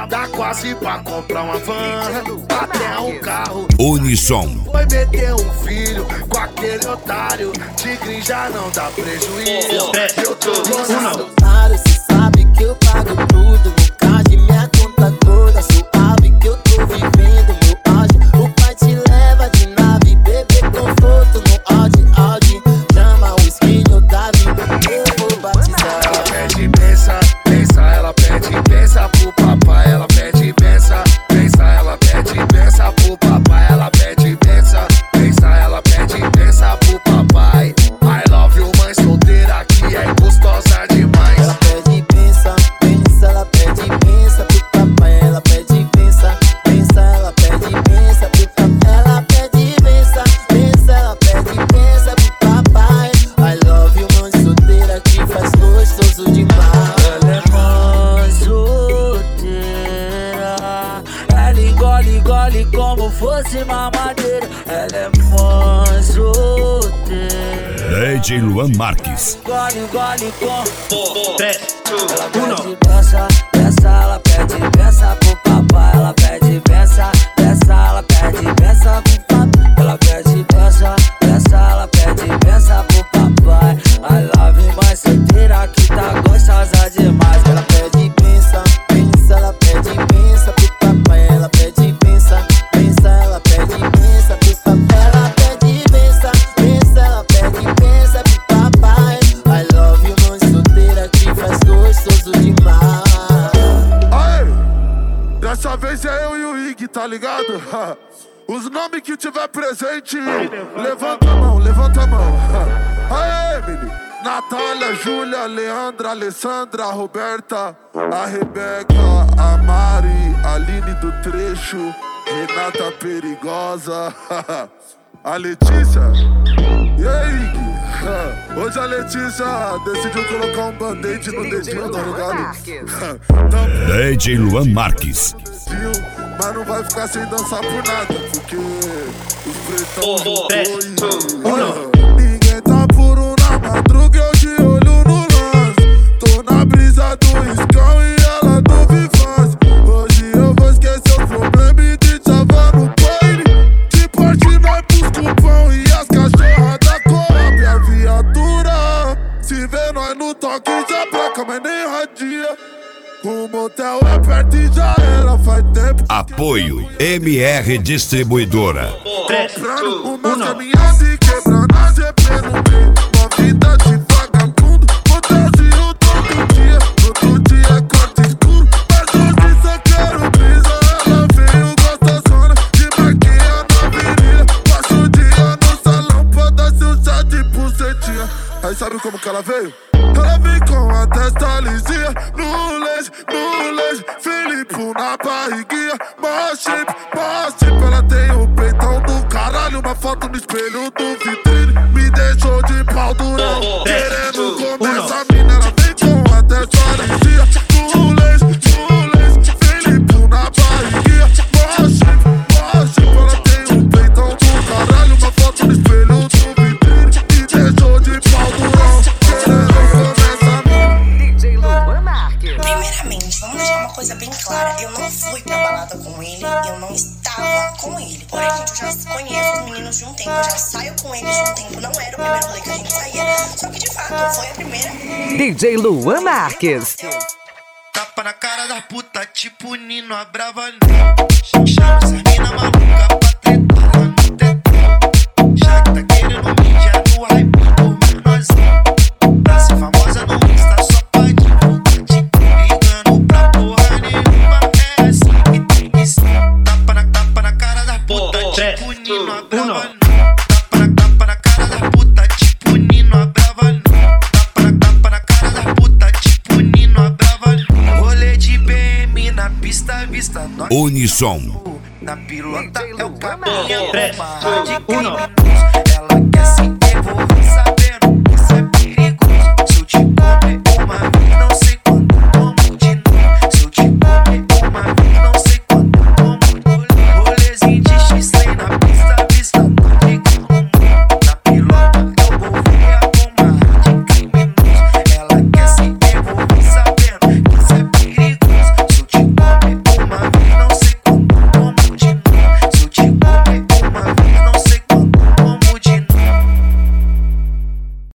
dá quase pra comprar uma van, até um carro. Unissom. Foi meter um filho com aquele otário, tigre já não dá prejuízo. Eu tô gostando. Cê sabe que eu pago tudo, no card minha conta toda suave, que eu tô vivendo meu auge. O pai te leva de nave, bebê conforto no Audi. Chama o skin, Davi, eu vou batizar. Ela pede benção, ela pede benção pro papai. Ela pede benção, ela pede benção pro papai. Ela pede benção, ela pede benção pro papai. I love you, mãe solteira que é gostosa demais. Ela pede benção, ela pede benção pro papai. Ela pede benção, ela pede benção pro papai. Ela pede benção, ela pede benção pro papai. I love you, mãe solteira que faz gostoso demais. Ela é mãe solteira, ela engole como fosse mamadeira. Ela é mãe solteira, DJ Luan Marques. engole com 3, 2, 1. Ela pede benção pro papai. Ela pede benção, ela pede benção pro papai. Ela pede benção, ela pede benção pro papai. I love you, mãe solteira que tá gostosa demais. Ela pede benção, ela pede benção pro papai. Ela pede benção, ela pede benção pro papai. Ela pede benção, ela pede benção pro papai. I love you, mãe solteira que faz gostoso demais. Aê, dessa vez é eu e o Ig, tá ligado? Os nomes que tiver presente, levanta a mão, levanta a mão. Aê, menino. Natália, Júlia, Leandra, Alessandra, Roberta, a Rebeca, a Mari, a Aline do Trecho, Renata Perigosa, a Letícia. E aí, Ig? Hoje a Letícia decidiu colocar um band-aid no dedinho, tá ligado? DJ Luan Marques. Mas não vai ficar sem dançar por nada, porque os pretão voltou. Ninguém tá puro na madruga, eu de olho no lance. Tô na brisa do escão e ela do Vivaz. Hoje eu vou esquecer o problema e de chavar no baile. De parte nós busca pão e as cachorras da Coab. A viatura se vê nós no toque já placa, mas nem radia. O motel é perto e já era, faz tempo. Apoio MR Distribuidora. Comprando uma caminhada e quebrando a GP no meio. Uma vida de vagabundo, motelzinho todo dia. Todo dia corte escuro, mas hoje só quero brisa. Ela veio gostosona, de marquinha na avenida. Passa o dia no salão pra dar seu chá de bucetinha. Aí sabe como que ela veio? Ela vem com a testa lisinha, no leite, Felipe na barriguinha, mó shape, ela tem o peitão do caralho, uma foto no espelho do vitrine, me deixou de pau durão, querendo comer essa mina, ela vem com a testa lisinha, no leite, Felipe na barriguinha, mó shape, ela tem o peitão do caralho, uma foto no espelho do vitrine, me deixou de pau durão. Primeiramente, vamos deixar uma coisa bem clara. Eu não fui pra balada com ele, eu não estava com ele. Porém, gente, eu já conheço os meninos de um tempo, eu já saio com eles de um tempo. Não era o primeiro rolê que a gente saía, só que de fato foi a primeira. DJ Luan Marques. Tapa na cara da puta, tipo Nino, a brava não. Chama essa mina maluca pra tretar lá no tetão. Já que tá querendo mídia no hype do nós. Pra ser famosa no Insta só pode divulgar, ligando pra porra nenhuma. É assim que tem que ser. Tapa na cara da puta, tipo Nino, a brava não. Tapa na cara da puta, tipo Nino, a brava não. Tapa na cara da puta, tipo Nino, a brava não. Rolê de BM na pista, vista nós. Unissom. Na pilota é o caminho, uma de quem